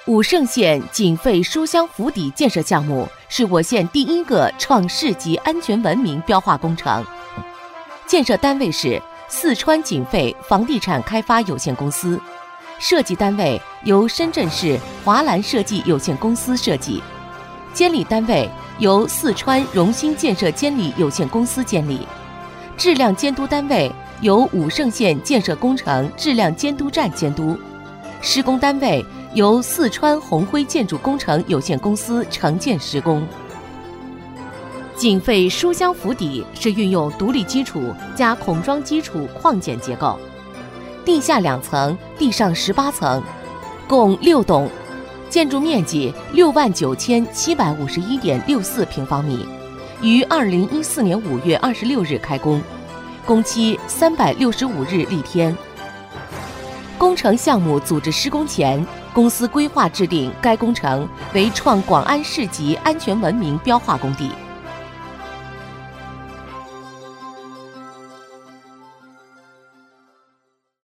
武胜县警费书香府邸建设项目是我县第一个创市级安全文明标化工程，建设单位是四川警费房地产开发有限公司，设计单位由深圳市华蓝设计有限公司设计，监理单位由四川荣兴建设监理有限公司监理，质量监督单位由武胜县建设工程质量监督站监督，施工单位由四川宏辉建筑工程有限公司承建施工。警费书香府邸是运用独立基础加孔桩基础框建结构，地下2层，地上18层，共6栋，建筑面积69751.64平方米，于2014年5月26日开工，工期365日历天。工程项目组织施工前，公司规划制定该工程为创广安市级安全文明标化工地。